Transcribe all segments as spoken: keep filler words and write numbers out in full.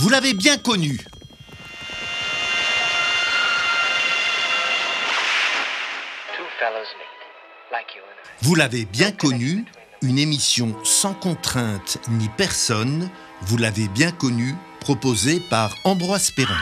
Vous l'avez bien connu. Vous l'avez bien connu, une émission sans contrainte ni personne, vous l'avez bien connu, proposée par Ambroise Perrin.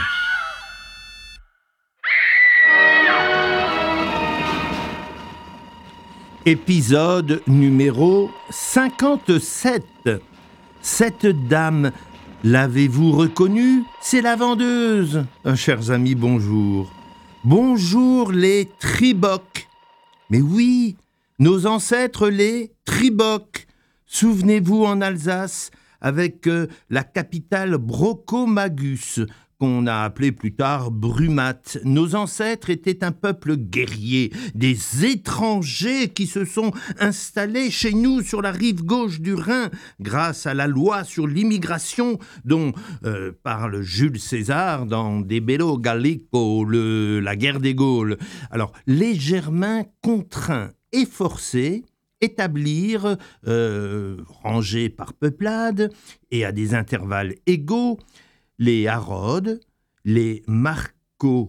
Épisode numéro cinquante-sept. Cette dame, l'avez-vous reconnue? C'est la vendeuse. Euh, chers amis, bonjour. Bonjour les Tribocs. Mais oui, nos ancêtres les Tribocs. Souvenez-vous en Alsace, avec euh, la capitale Brocomagus, qu'on a appelé plus tard Brumath. Nos ancêtres étaient un peuple guerrier, des étrangers qui se sont installés chez nous sur la rive gauche du Rhin grâce à la loi sur l'immigration dont euh, parle Jules César dans De Bello Gallico, le, la guerre des Gaules. Alors, les Germains contraints et forcés établirent, euh, rangés par peuplade et à des intervalles égaux, les Harodes, les Marcomos,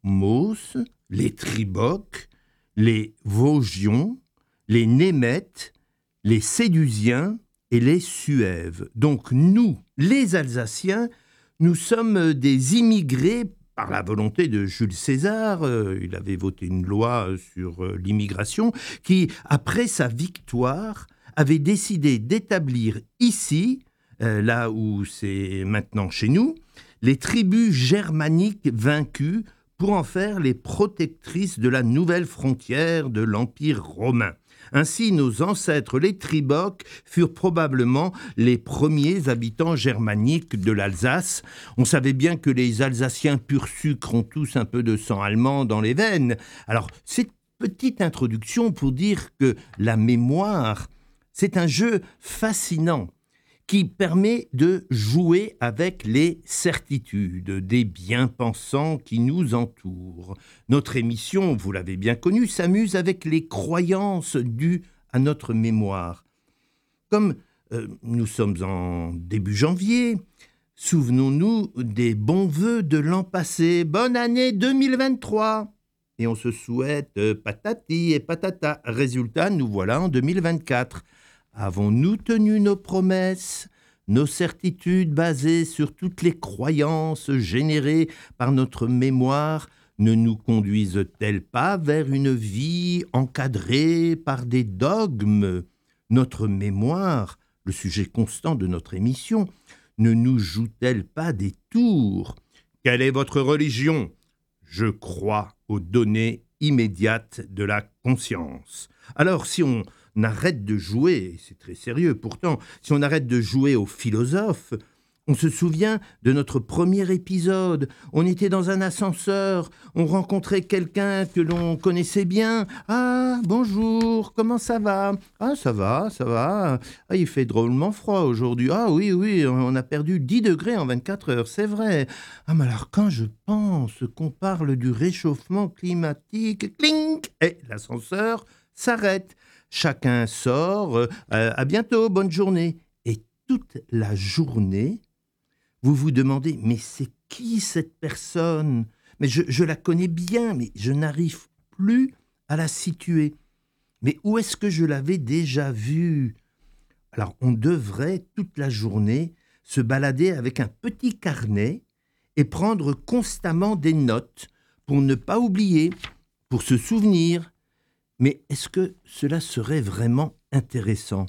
les Tribocs, les Vosgions, les Némètes, les Sédusiens et les Suèves. Donc nous, les Alsaciens, nous sommes des immigrés par la volonté de Jules César. Euh, il avait voté une loi sur euh, l'immigration qui, après sa victoire, avait décidé d'établir ici, Euh, là où c'est maintenant chez nous, les tribus germaniques vaincues pour en faire les protectrices de la nouvelle frontière de l'Empire romain. Ainsi, nos ancêtres, les Tribocs, furent probablement les premiers habitants germaniques de l'Alsace. On savait bien que les Alsaciens pur sucre ont tous un peu de sang allemand dans les veines. Alors, cette petite introduction pour dire que la mémoire, c'est un jeu fascinant qui permet de jouer avec les certitudes des bien-pensants qui nous entourent. Notre émission, vous l'avez bien connue, s'amuse avec les croyances dues à notre mémoire. Comme euh, nous sommes en début janvier, souvenons-nous des bons vœux de l'an passé. Bonne année deux mille vingt-trois! Et on se souhaite euh, patati et patata. Résultat, nous voilà en deux mille vingt-quatre. Avons-nous tenu nos promesses? Nos certitudes basées sur toutes les croyances générées par notre mémoire ne nous conduisent-elles pas vers une vie encadrée par des dogmes? Notre mémoire, le sujet constant de notre émission, ne nous joue-t-elle pas des tours? Quelle est votre religion? Je crois aux données immédiates de la conscience. Alors, si on On arrête de jouer, c'est très sérieux pourtant, si on arrête de jouer aux philosophes, on se souvient de notre premier épisode. On était dans un ascenseur, on rencontrait quelqu'un que l'on connaissait bien. « Ah, bonjour, comment ça va ?»« Ah, ça va, ça va. Ah, il fait drôlement froid aujourd'hui. Ah oui, oui, on a perdu dix degrés en vingt-quatre heures, c'est vrai. Ah, mais alors quand je pense qu'on parle du réchauffement climatique, clink, et l'ascenseur s'arrête. Chacun sort, euh, à bientôt, bonne journée. » Et toute la journée, vous vous demandez, mais c'est qui cette personne? Mais je, je la connais bien, mais je n'arrive plus à la situer. Mais où est-ce que je l'avais déjà vue? Alors, on devrait toute la journée se balader avec un petit carnet et prendre constamment des notes pour ne pas oublier, pour se souvenir. Mais est-ce que cela serait vraiment intéressant?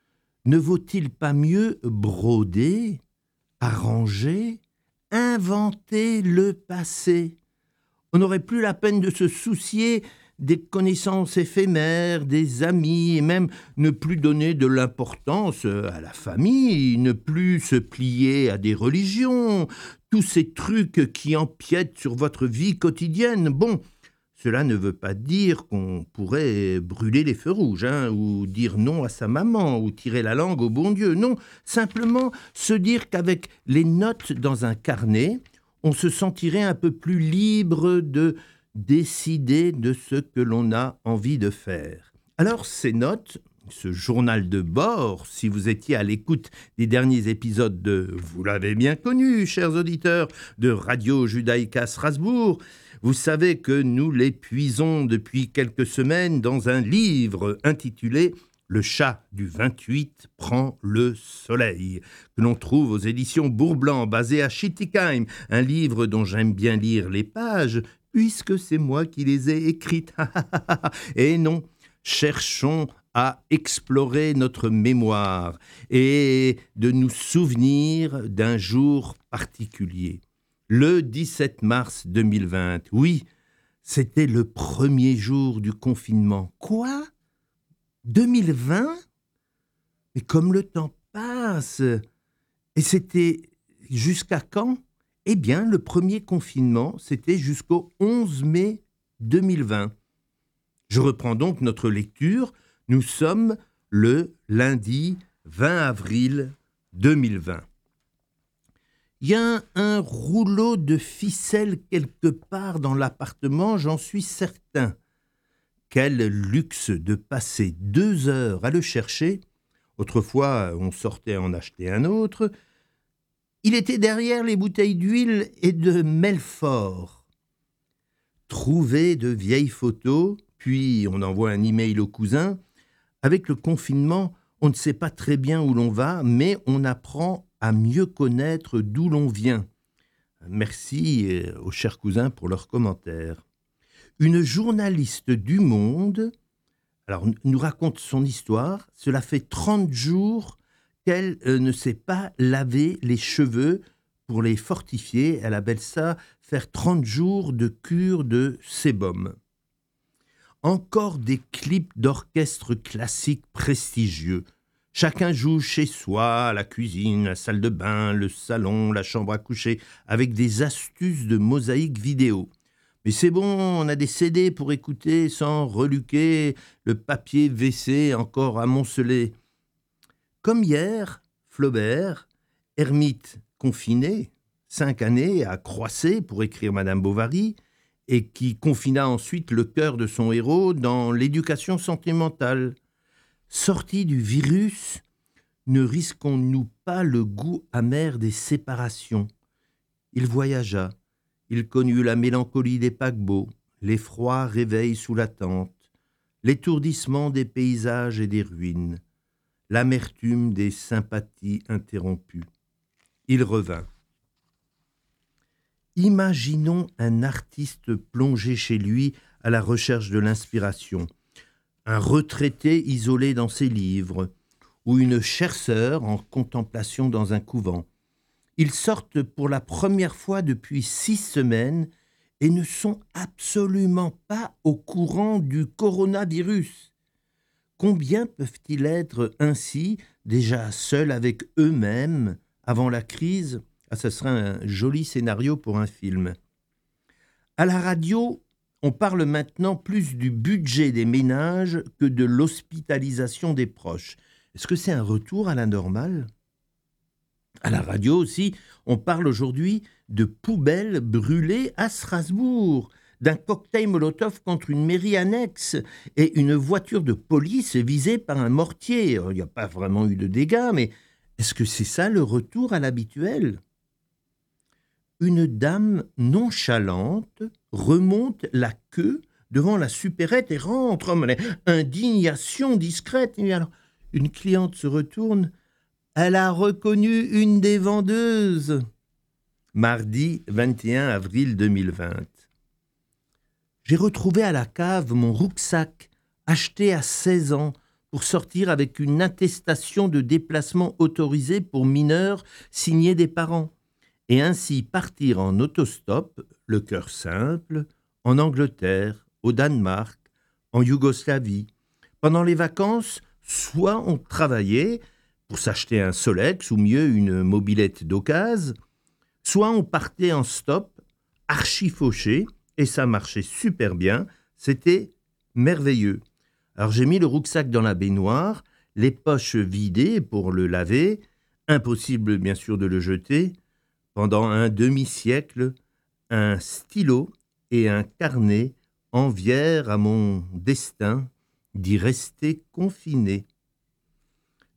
Ne vaut-il pas mieux broder, arranger, inventer le passé? On n'aurait plus la peine de se soucier des connaissances éphémères, des amis, et même ne plus donner de l'importance à la famille, ne plus se plier à des religions, tous ces trucs qui empiètent sur votre vie quotidienne. Bon, cela ne veut pas dire qu'on pourrait brûler les feux rouges, hein, ou dire non à sa maman, ou tirer la langue au bon Dieu. Non, simplement se dire qu'avec les notes dans un carnet, on se sentirait un peu plus libre de décider de ce que l'on a envie de faire. Alors ces notes, ce journal de bord, si vous étiez à l'écoute des derniers épisodes de, vous l'avez bien connu, chers auditeurs, de Radio Judaïka Strasbourg, vous savez que nous les puisons depuis quelques semaines dans un livre intitulé « Le chat du vingt-huit prend le soleil », que l'on trouve aux éditions Bourblanc, basé à Schittigheim, un livre dont j'aime bien lire les pages, puisque c'est moi qui les ai écrites. Et non, cherchons à explorer notre mémoire et de nous souvenir d'un jour particulier. Le dix-sept mars deux mille vingt, oui, c'était le premier jour du confinement. Quoi ? deux mille vingt ? Mais comme le temps passe. Et c'était jusqu'à quand ? Eh bien, le premier confinement, c'était jusqu'au onze mai deux mille vingt. Je reprends donc notre lecture. Nous sommes le lundi vingt avril deux mille vingt. Il y a un, un rouleau de ficelle quelque part dans l'appartement, j'en suis certain. Quel luxe de passer deux heures à le chercher. Autrefois, on sortait en acheter un autre. Il était derrière les bouteilles d'huile et de Melfort. Trouver de vieilles photos, puis on envoie un email au cousin. Avec le confinement, on ne sait pas très bien où l'on va, mais on apprend à mieux connaître d'où l'on vient. Merci aux chers cousins pour leurs commentaires. Une journaliste du Monde alors, nous raconte son histoire. Cela fait trente jours qu'elle euh, ne sait pas laver les cheveux pour les fortifier. Elle appelle ça faire trente jours de cure de sébum. Encore des clips d'orchestre classique prestigieux. Chacun joue chez soi, la cuisine, la salle de bain, le salon, la chambre à coucher, avec des astuces de mosaïque vidéo. Mais c'est bon, on a des C D pour écouter sans reluquer, le papier W C encore amoncelé. Comme hier, Flaubert, ermite confiné, cinq années à Croissé pour écrire Madame Bovary, et qui confina ensuite le cœur de son héros dans l'éducation sentimentale. Sorti du virus, ne risquons-nous pas le goût amer des séparations ? Il voyagea. Il connut la mélancolie des paquebots, l'effroi réveil sous la tente, l'étourdissement des paysages et des ruines, l'amertume des sympathies interrompues. Il revint. Imaginons un artiste plongé chez lui à la recherche de l'inspiration, un retraité isolé dans ses livres, ou une chère sœur en contemplation dans un couvent. Ils sortent pour la première fois depuis six semaines et ne sont absolument pas au courant du coronavirus. Combien peuvent-ils être ainsi, déjà seuls avec eux-mêmes, avant la crise ? Ah, ce serait un joli scénario pour un film. À la radio, on parle maintenant plus du budget des ménages que de l'hospitalisation des proches. Est-ce que c'est un retour à la normale ? À la radio aussi, on parle aujourd'hui de poubelles brûlées à Strasbourg, d'un cocktail Molotov contre une mairie annexe et une voiture de police visée par un mortier. Il n'y a pas vraiment eu de dégâts, mais est-ce que c'est ça le retour à l'habituel ? Une dame nonchalante remonte la queue devant la supérette et rentre. Oh, mais indignation discrète. Et alors, une cliente se retourne. Elle a reconnu une des vendeuses. Mardi vingt et un avril deux mille vingt. J'ai retrouvé à la cave mon rucksack, acheté à seize ans, pour sortir avec une attestation de déplacement autorisé pour mineurs signée des parents, et ainsi partir en autostop, le cœur simple, en Angleterre, au Danemark, en Yougoslavie. Pendant les vacances, soit on travaillait pour s'acheter un Solex ou mieux une mobilette d'occasion, soit on partait en stop, archi-fauché, et ça marchait super bien, c'était merveilleux. Alors j'ai mis le rucksack dans la baignoire, les poches vidées pour le laver, impossible bien sûr de le jeter. Pendant un demi-siècle, un stylo et un carnet envièrent à mon destin d'y rester confiné.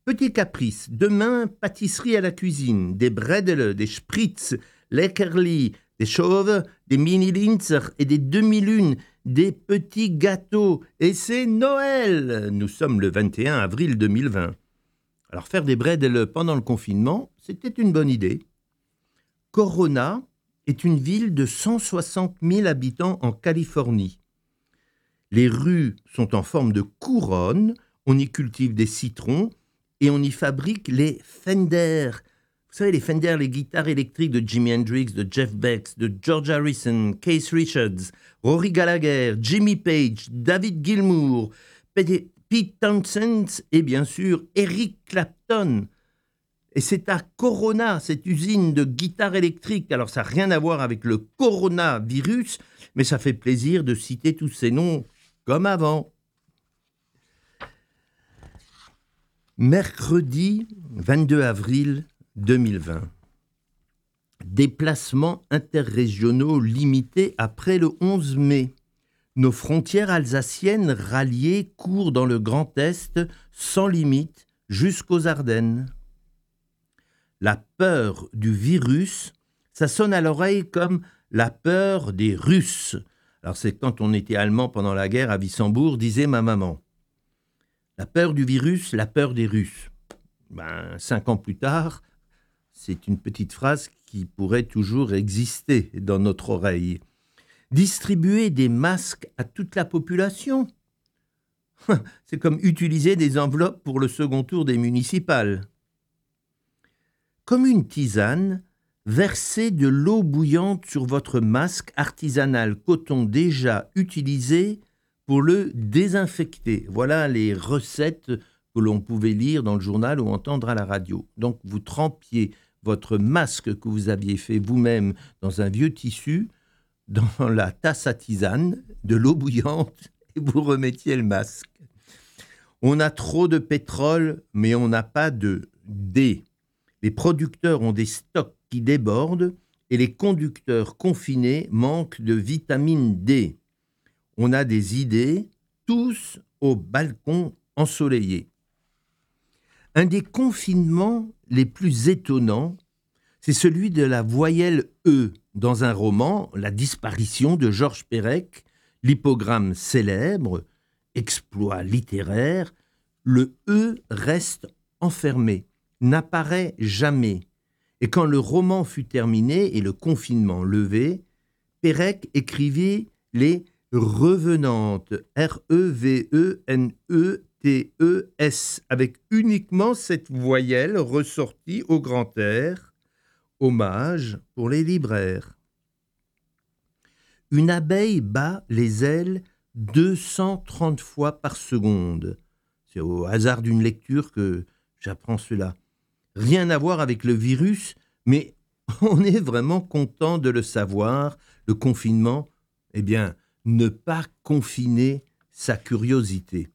Petit caprice, demain, pâtisserie à la cuisine, des bredel, des spritz, leckerli, des chauves, des mini-linzer et des demi-lunes, des petits gâteaux. Et c'est Noël! Nous sommes le vingt et un avril deux mille vingt. Alors faire des bredel pendant le confinement, c'était une bonne idée. Corona est une ville de cent soixante mille habitants en Californie. Les rues sont en forme de couronne, on y cultive des citrons et on y fabrique les Fender. Vous savez, les Fender, les guitares électriques de Jimi Hendrix, de Jeff Beck, de George Harrison, Keith Richards, Rory Gallagher, Jimmy Page, David Gilmour, Pete Townshend et bien sûr Eric Clapton. Et c'est à Corona, cette usine de guitares électriques. Alors ça n'a rien à voir avec le coronavirus, mais ça fait plaisir de citer tous ces noms comme avant. Mercredi vingt-deux avril deux mille vingt. Déplacements interrégionaux limités après le onze mai. Nos frontières alsaciennes ralliées courent dans le Grand Est sans limite jusqu'aux Ardennes. La peur du virus, ça sonne à l'oreille comme la peur des Russes. Alors c'est quand on était allemand pendant la guerre à Wissembourg, disait ma maman. La peur du virus, la peur des Russes. Ben, cinq ans plus tard, c'est une petite phrase qui pourrait toujours exister dans notre oreille. Distribuer des masques à toute la population, c'est comme utiliser des enveloppes pour le second tour des municipales. Comme une tisane, versez de l'eau bouillante sur votre masque artisanal coton déjà utilisé pour le désinfecter. Voilà les recettes que l'on pouvait lire dans le journal ou entendre à la radio. Donc vous trempiez votre masque que vous aviez fait vous-même dans un vieux tissu, dans la tasse à tisane, de l'eau bouillante, et vous remettiez le masque. On a trop de pétrole, mais on n'a pas de D. Les producteurs ont des stocks qui débordent et les conducteurs confinés manquent de vitamine D. On a des idées, tous au balcon ensoleillé. Un des confinements les plus étonnants, c'est celui de la voyelle E dans un roman, La disparition de Georges Perec, l'hypogramme célèbre, exploit littéraire, le E reste enfermé, n'apparaît jamais. Et quand le roman fut terminé et le confinement levé, Perec écrivit les Revenantes, R E V E N E T E S, avec uniquement cette voyelle ressortie au grand air, hommage pour les libraires. Une abeille bat les ailes deux cent trente fois par seconde. C'est au hasard d'une lecture que j'apprends cela. Rien à voir avec le virus, mais on est vraiment content de le savoir. Le confinement, eh bien, ne pas confiner sa curiosité.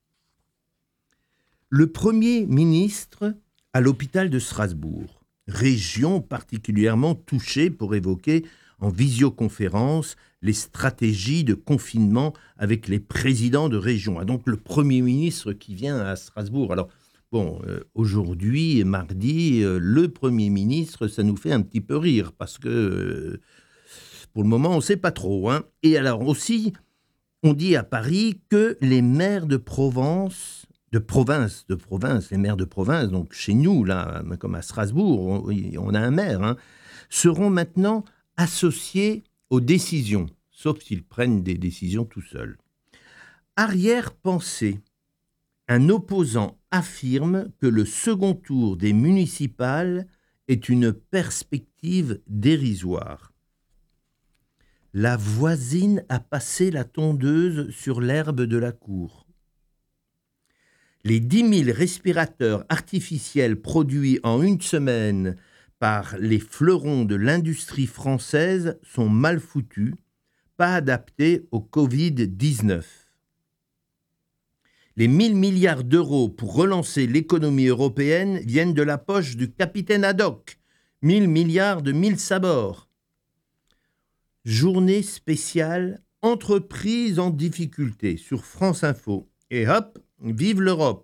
Le Premier ministre à l'hôpital de Strasbourg, région particulièrement touchée pour évoquer en visioconférence les stratégies de confinement avec les présidents de région. Ah, donc le Premier ministre qui vient à Strasbourg. Alors, bon, euh, aujourd'hui, mardi, euh, le Premier ministre, ça nous fait un petit peu rire parce que, euh, pour le moment, on ne sait pas trop. Hein. Et alors aussi, on dit à Paris que les maires de Provence, de province, de province, les maires de province, donc chez nous, là, comme à Strasbourg, on, on a un maire, hein, seront maintenant associés aux décisions, sauf s'ils prennent des décisions tout seuls. Arrière-pensée. Un opposant affirme que le second tour des municipales est une perspective dérisoire. La voisine a passé la tondeuse sur l'herbe de la cour. Les dix mille respirateurs artificiels produits en une semaine par les fleurons de l'industrie française sont mal foutus, pas adaptés au covid dix-neuf. Les mille milliards d'euros pour relancer l'économie européenne viennent de la poche du capitaine Haddock. mille milliards de mille sabords. Journée spéciale entreprise en difficulté sur France Info. Et hop, vive l'Europe.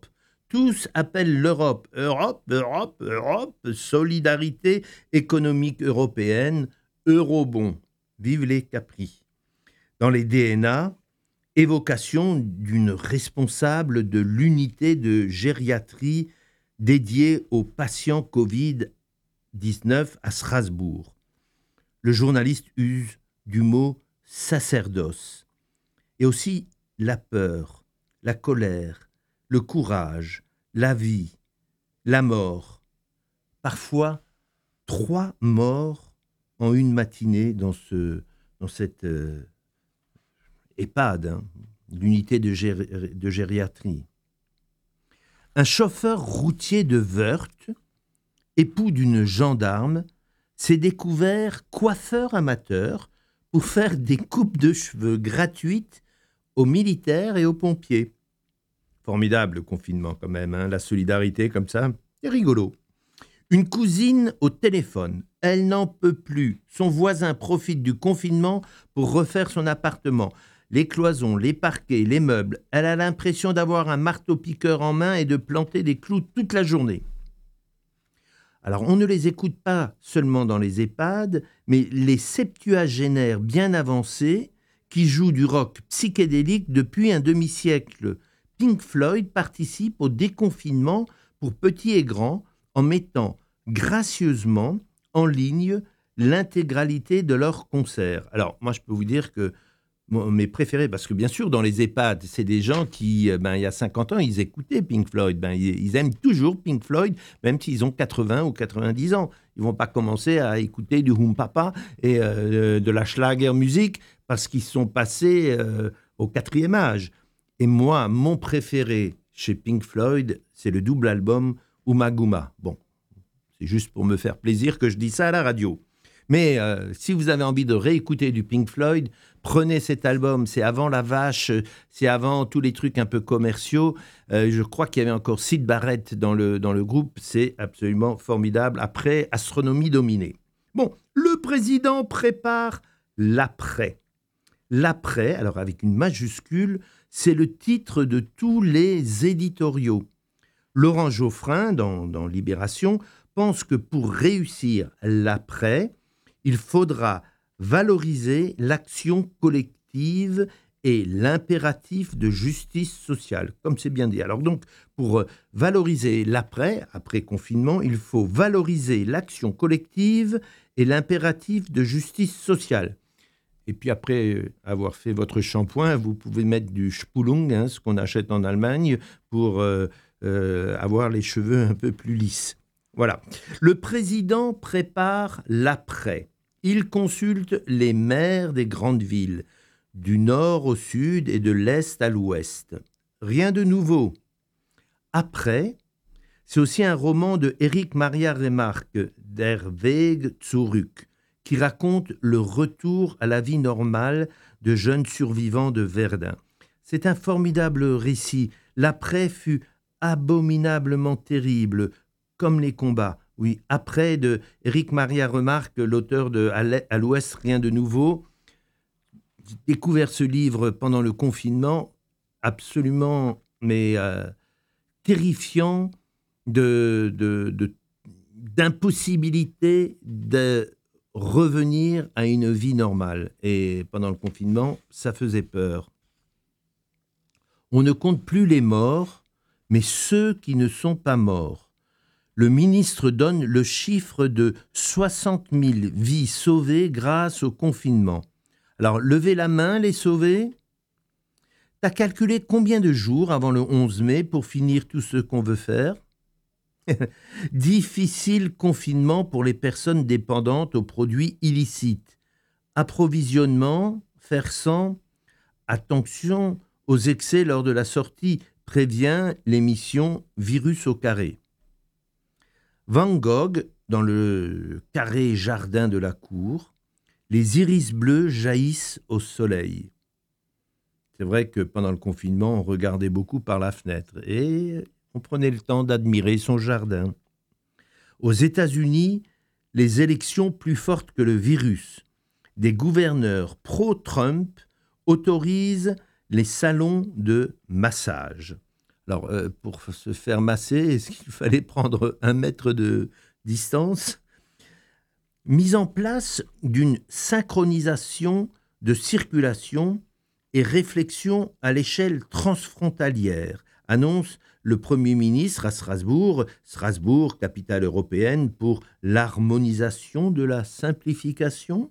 Tous appellent l'Europe. Europe, Europe, Europe, solidarité économique européenne, eurobond. Vive les capris. Dans les D N A, évocation d'une responsable de l'unité de gériatrie dédiée aux patients covid dix-neuf à Strasbourg. Le journaliste use du mot sacerdoce. Et aussi la peur, la colère, le courage, la vie, la mort. Parfois, trois morts en une matinée dans, ce, dans cette euh, EHPAD, hein, l'unité de, géri- de gériatrie. Un chauffeur routier de Wörth, époux d'une gendarme, s'est découvert coiffeur amateur pour faire des coupes de cheveux gratuites aux militaires et aux pompiers. Formidable le confinement quand même, hein, la solidarité comme ça, c'est rigolo. Une cousine au téléphone, elle n'en peut plus. Son voisin profite du confinement pour refaire son appartement. Les cloisons, les parquets, les meubles. Elle a l'impression d'avoir un marteau-piqueur en main et de planter des clous toute la journée. Alors, on ne les écoute pas seulement dans les EHPAD, mais les septuagénaires bien avancés qui jouent du rock psychédélique depuis un demi-siècle. Pink Floyd participe au déconfinement pour petits et grands en mettant gracieusement en ligne l'intégralité de leurs concerts. Alors, moi, je peux vous dire que mes préférés, parce que bien sûr, dans les EHPAD, c'est des gens qui, ben, il y a cinquante ans, ils écoutaient Pink Floyd. Ben, ils, ils aiment toujours Pink Floyd, même s'ils ont quatre-vingts ou quatre-vingt-dix ans. Ils ne vont pas commencer à écouter du Hum Papa et euh, de la Schlagermusik parce qu'ils sont passés euh, au quatrième âge. Et moi, mon préféré chez Pink Floyd, c'est le double album Umaguma. Bon, c'est juste pour me faire plaisir que je dis ça à la radio. Mais euh, si vous avez envie de réécouter du Pink Floyd, prenez cet album. C'est avant La Vache, c'est avant tous les trucs un peu commerciaux. Euh, je crois qu'il y avait encore Syd Barrett dans le, dans le groupe. C'est absolument formidable. Après, Astronomie dominée. Bon, le président prépare l'après. L'après, alors avec une majuscule, c'est le titre de tous les éditoriaux. Laurent Geoffrin, dans, dans Libération, pense que pour réussir l'après, il faudra valoriser l'action collective et l'impératif de justice sociale, comme c'est bien dit. Alors donc, pour valoriser l'après, après confinement, il faut valoriser l'action collective et l'impératif de justice sociale. Et puis après avoir fait votre shampoing, vous pouvez mettre du Spülung, hein, ce qu'on achète en Allemagne, pour euh, euh, avoir les cheveux un peu plus lisses. Voilà. Le président prépare l'après. Il consulte les maires des grandes villes, du nord au sud et de l'est à l'ouest. Rien de nouveau. Après, c'est aussi un roman de Erich Maria Remarque, Der Weg zurück, qui raconte le retour à la vie normale de jeunes survivants de Verdun. C'est un formidable récit. L'après fut abominablement terrible, comme les combats. Oui, après de Erich Maria Remarque, l'auteur de À l'Ouest, rien de nouveau. J'ai découvert ce livre pendant le confinement, absolument, mais euh, terrifiant, de, de, de, d'impossibilité de revenir à une vie normale. Et pendant le confinement, ça faisait peur. On ne compte plus les morts, mais ceux qui ne sont pas morts. Le ministre donne le chiffre de soixante mille vies sauvées grâce au confinement. Alors, levez la main, les sauvés. T'as calculé combien de jours avant le onze mai pour finir tout ce qu'on veut faire ? Difficile confinement pour les personnes dépendantes aux produits illicites. Approvisionnement, faire sans. Attention aux excès lors de la sortie, prévient l'émission Virus au carré. Van Gogh, dans le carré jardin de la cour, les iris bleus jaillissent au soleil. C'est vrai que pendant le confinement, on regardait beaucoup par la fenêtre et on prenait le temps d'admirer son jardin. Aux États-Unis, les élections plus fortes que le virus. Des gouverneurs pro-Trump autorisent les salons de massage. Alors, euh, pour se faire masser, est-ce qu'il fallait prendre un mètre de distance ? Mise en place d'une synchronisation de circulation et réflexion à l'échelle transfrontalière, annonce le Premier ministre à Strasbourg, Strasbourg, capitale européenne pour l'harmonisation de la simplification.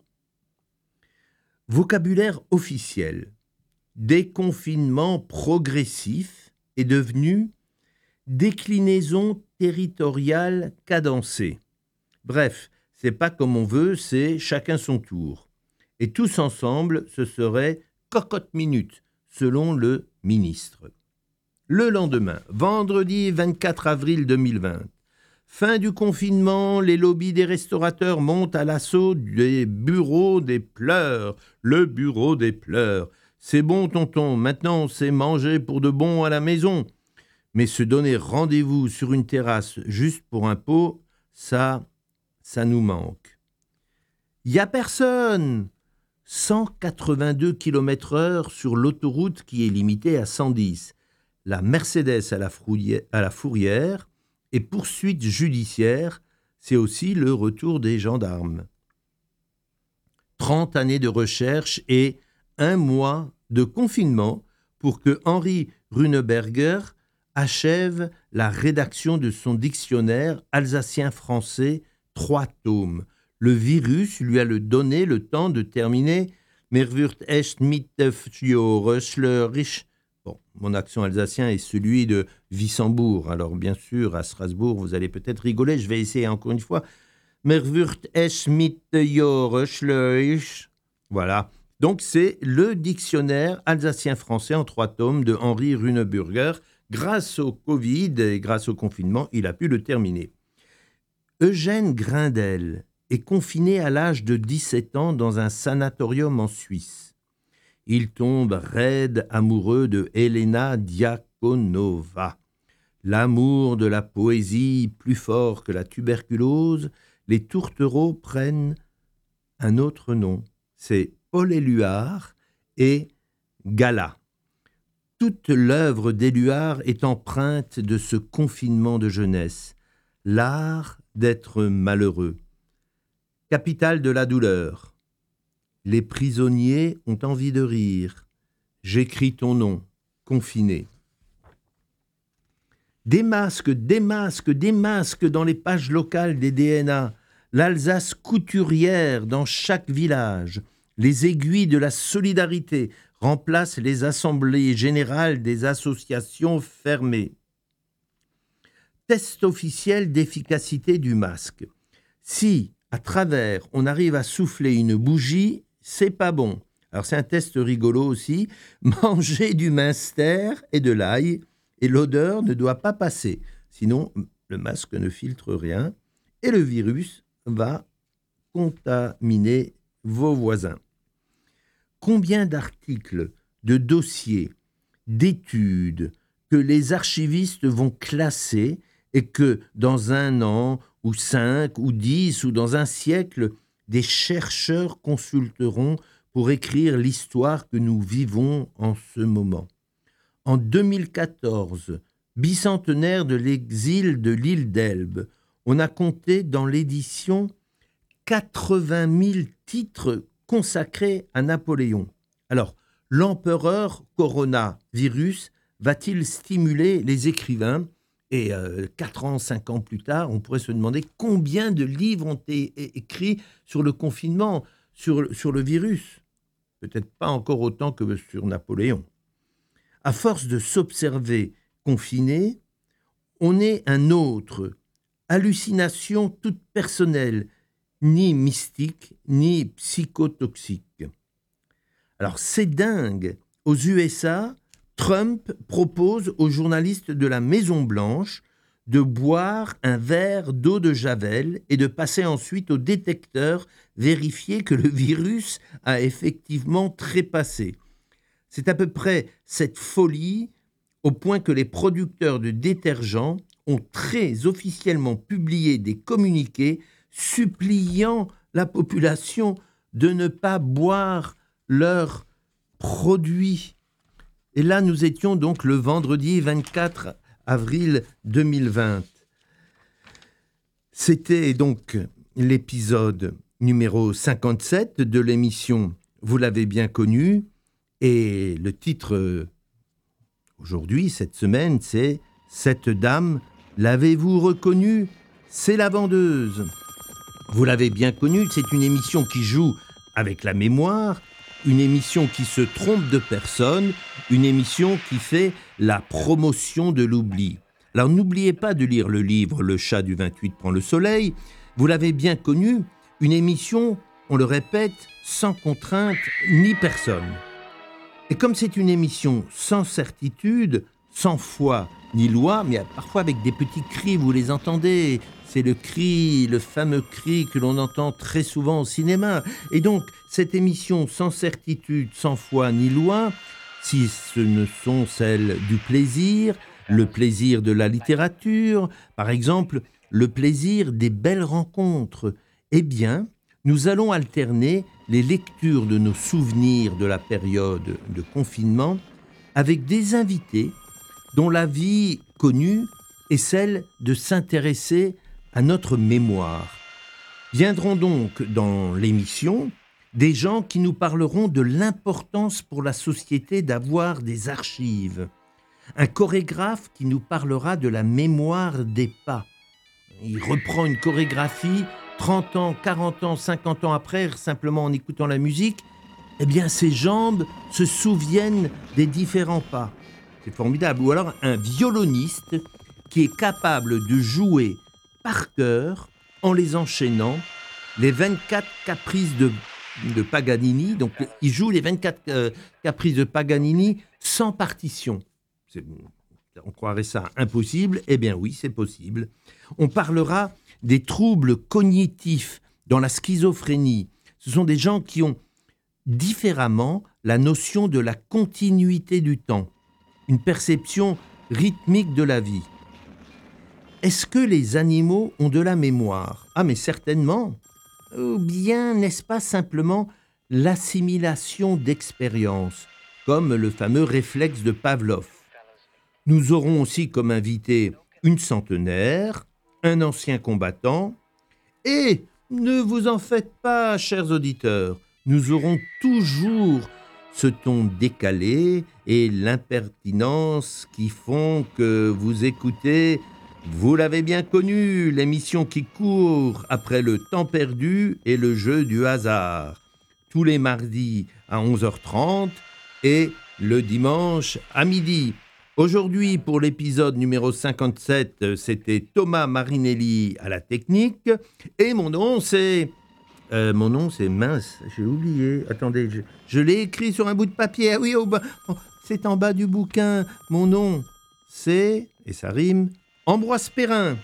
Vocabulaire officiel. Déconfinement progressif est devenu déclinaison territoriale cadencée. Bref, c'est pas comme on veut, c'est chacun son tour. Et tous ensemble, ce serait cocotte minute, selon le ministre. Le lendemain, vendredi vingt-quatre avril deux mille vingt, fin du confinement, les lobbies des restaurateurs montent à l'assaut des bureaux des pleurs. Le bureau des pleurs. C'est bon, tonton, maintenant on sait manger pour de bon à la maison. Mais se donner rendez-vous sur une terrasse juste pour un pot, ça, ça nous manque. Y a personne! cent quatre-vingt-deux kilomètres heure sur l'autoroute qui est limitée à cent dix. La Mercedes à la, frouillère, à la fourrière et poursuite judiciaire, c'est aussi le retour des gendarmes. trente années de recherche et un mois de confinement pour que Henri Runeberger achève la rédaction de son dictionnaire alsacien-français, trois tomes. Le virus lui a le donné le temps de terminer « Mir wird echt mit Fjoröschlerich ». Bon, mon accent alsacien est celui de Wissembourg. Alors bien sûr, à Strasbourg, vous allez peut-être rigoler, je vais essayer encore une fois. « Mir wird echt mit Fjoröschlerich ». Voilà. Donc c'est le dictionnaire alsacien-français en trois tomes de Henri Runeberger. Grâce au Covid et grâce au confinement, il a pu le terminer. Eugène Grindel est confiné à l'âge de dix-sept ans dans un sanatorium en Suisse. Il tombe raide amoureux de Helena Diakonova. L'amour de la poésie plus fort que la tuberculose, les tourtereaux prennent un autre nom. C'est Paul Éluard et Gala. Toute l'œuvre d'Éluard est empreinte de ce confinement de jeunesse, l'art d'être malheureux. Capitale de la douleur. Les prisonniers ont envie de rire. J'écris ton nom, confiné. Des masques, des masques, des masques dans les pages locales des D N A. L'Alsace couturière dans chaque village. Les aiguilles de la solidarité remplacent les assemblées générales des associations fermées. Test officiel d'efficacité du masque. Si, à travers, on arrive à souffler une bougie, c'est pas bon. Alors c'est un test rigolo aussi. Manger du minster et de l'ail et l'odeur ne doit pas passer. Sinon, le masque ne filtre rien et le virus va contaminer vos voisins. Combien d'articles, de dossiers, d'études que les archivistes vont classer et que dans un an, ou cinq, ou dix, ou dans un siècle, des chercheurs consulteront pour écrire l'histoire que nous vivons en ce moment. En deux mille quatorze, bicentenaire de l'exil de l'île d'Elbe, on a compté dans l'édition quatre-vingt mille titres consacrés à Napoléon. Alors, l'empereur coronavirus va-t-il stimuler les écrivains ? Et euh, quatre ans, cinq ans plus tard, on pourrait se demander combien de livres ont été écrits sur le confinement, sur, sur le virus. Peut-être pas encore autant que sur Napoléon. À force de s'observer confiné, on est un autre, hallucination toute personnelle, ni mystique, ni psychotoxique. Alors c'est dingue, aux U S A, Trump propose aux journalistes de la Maison-Blanche de boire un verre d'eau de Javel et de passer ensuite au détecteur vérifier que le virus a effectivement trépassé. C'est à peu près cette folie au point que les producteurs de détergents ont très officiellement publié des communiqués suppliant la population de ne pas boire leurs produits. Et là, nous étions donc le vendredi vingt-quatre avril deux mille vingt. C'était donc l'épisode numéro cinquante-sept de l'émission « Vous l'avez bien connu ». Et le titre aujourd'hui, cette semaine, c'est « Cette dame, l'avez-vous reconnue ? C'est la vendeuse ». Vous l'avez bien connue, c'est une émission qui joue avec la mémoire, une émission qui se trompe de personne, une émission qui fait la promotion de l'oubli. Alors n'oubliez pas de lire le livre « Le chat du vingt-huit prend le soleil ». Vous l'avez bien connu, une émission, on le répète, sans contrainte ni personne. Et comme c'est une émission sans certitude, sans foi ni loi, mais parfois avec des petits cris, vous les entendez, c'est le cri, le fameux cri que l'on entend très souvent au cinéma. Et donc, cette émission sans certitude, sans foi ni loi, si ce ne sont celles du plaisir, le plaisir de la littérature, par exemple, le plaisir des belles rencontres, eh bien, nous allons alterner les lectures de nos souvenirs de la période de confinement avec des invités dont la vie connue est celle de s'intéresser à notre mémoire. Viendront donc dans l'émission des gens qui nous parleront de l'importance pour la société d'avoir des archives. Un chorégraphe qui nous parlera de la mémoire des pas. Il reprend une chorégraphie trente ans, quarante ans, cinquante ans après, simplement en écoutant la musique. Eh bien, ses jambes se souviennent des différents pas. C'est formidable. Ou alors un violoniste qui est capable de jouer par cœur, en les enchaînant, les vingt-quatre caprices de, de Paganini. Donc, il joue les vingt-quatre euh, caprices de Paganini sans partition. C'est, on croirait ça impossible. Eh bien oui, c'est possible. On parlera des troubles cognitifs dans la schizophrénie. Ce sont des gens qui ont différemment la notion de la continuité du temps, une perception rythmique de la vie. Est-ce que les animaux ont de la mémoire ? Ah, mais certainement. Ou bien n'est-ce pas simplement l'assimilation d'expériences, comme le fameux réflexe de Pavlov ? Nous aurons aussi comme invité une centenaire, un ancien combattant, et ne vous en faites pas, chers auditeurs, nous aurons toujours ce ton décalé et l'impertinence qui font que vous écoutez, vous l'avez bien connu, l'émission qui court après le temps perdu et le jeu du hasard, tous les mardis à onze heures trente et le dimanche à midi. Aujourd'hui, pour l'épisode numéro cinquante-sept, c'était Thomas Marinelli à la technique. Et mon nom, c'est... Euh, mon nom, c'est mince, j'ai oublié. Attendez, je, je l'ai écrit sur un bout de papier. Ah oui, au bas, oh, c'est en bas du bouquin. Mon nom, c'est... Et ça rime... Ambroise Perrin.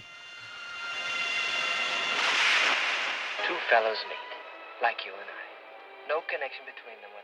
Two fellows meet, like you and I. No connection between them.